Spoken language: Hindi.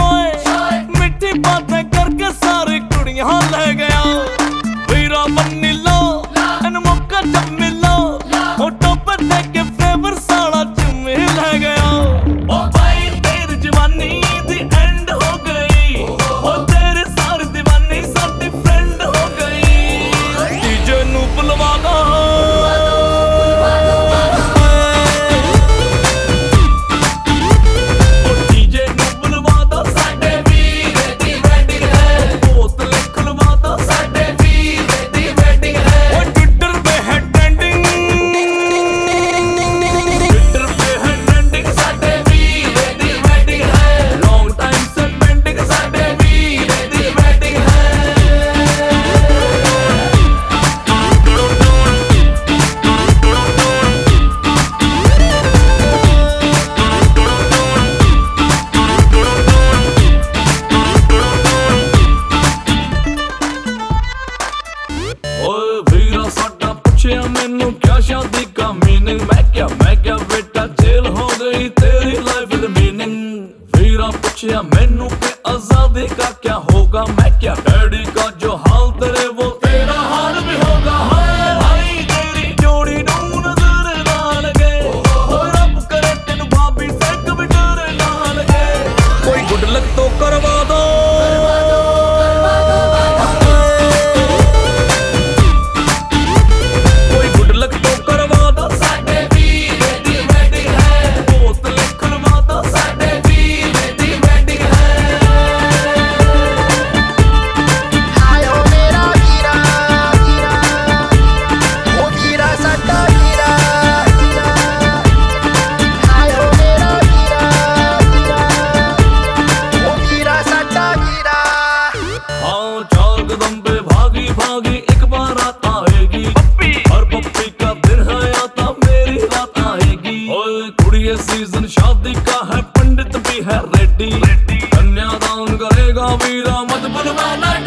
छोए मिठी बातें करके सारी कुड़ियां ले गया। वीरा बन्नी लो इन मौका जब मिलो होटो पर देके फेवर सारा चुम्मी ले गया। ओ भाई तेरी जवानी दी एंड हो गई, ओ तेरे सारी दीवानी साडी फ्रेंड हो गई। डीजे नू बुलवा दो मैनू क्या शादी का मीनिंग। मैं क्या बेटा जेल हो गई तेरी लाइफ द मीनिंग। वीरा पूछया मैनू के आजादी का क्या होगा। मैं क्या डैडी का जो हाल तेरे वो तेरा हाल भी होगा। भाई तेरी जोड़ी नू नजर ना लगे, रब करे तेनू भाभी से कभी डर ना लगे। कोई गुड लक तो करवा दो भागी एक बार आता आएगी हर पप्पी का दिन है आता मेरी रात आएगी। ओए कुड़िए सीजन शादी का है पंडित भी है रेडी, कन्यादान करेगा वीरा मत बुलवाना।